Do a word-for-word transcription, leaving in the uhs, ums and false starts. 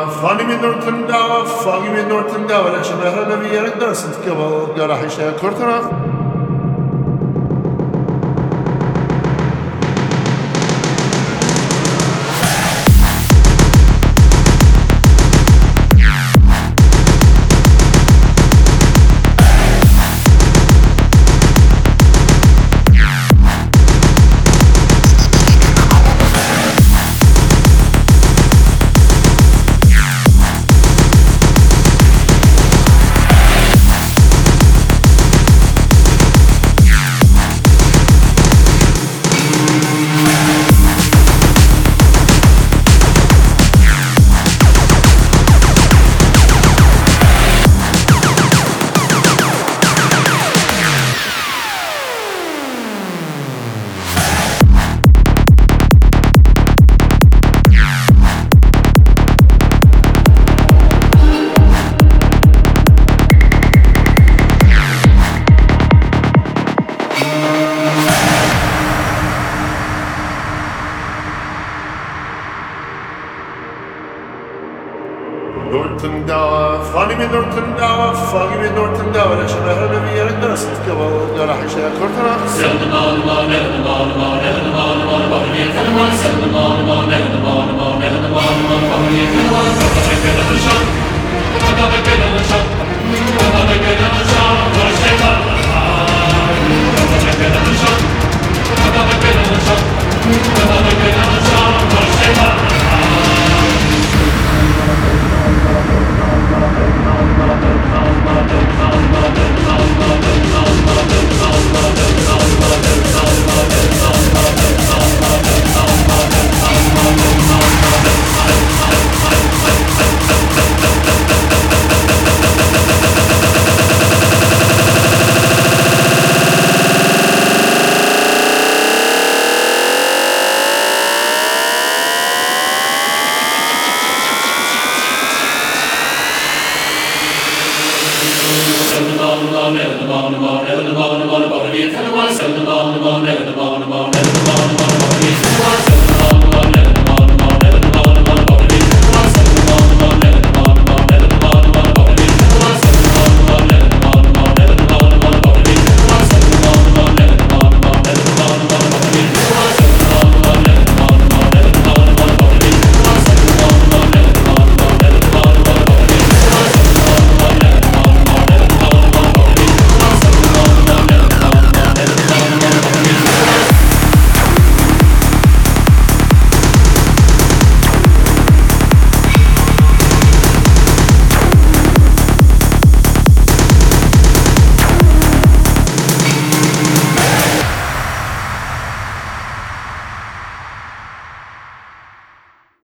Fanny mi nortun da, fagi mi nortun da, wala xi meħra la vija id-dars intkebel għara ħixa kurtana. Nortun da, Fanny mi nortun da, fagi mi nortun da, wala xi meħra la vija id-dars intkebel għara ħixa kurtana. Send them on, on, never them on, on, never them on, on, on, never them on, send them on, on, never them on, on, never them on, on, on, never them on, got a bit of a shot, got a bit of a shot, got a bit of a shot, what a shame on the line, got a bit of a shot, got a bit of a shot, got a bit of a shot, what a shame on the line. Send them on, on, never them on, on, never them on, on, on, never them on, send them on, on, never them on, on, never them on.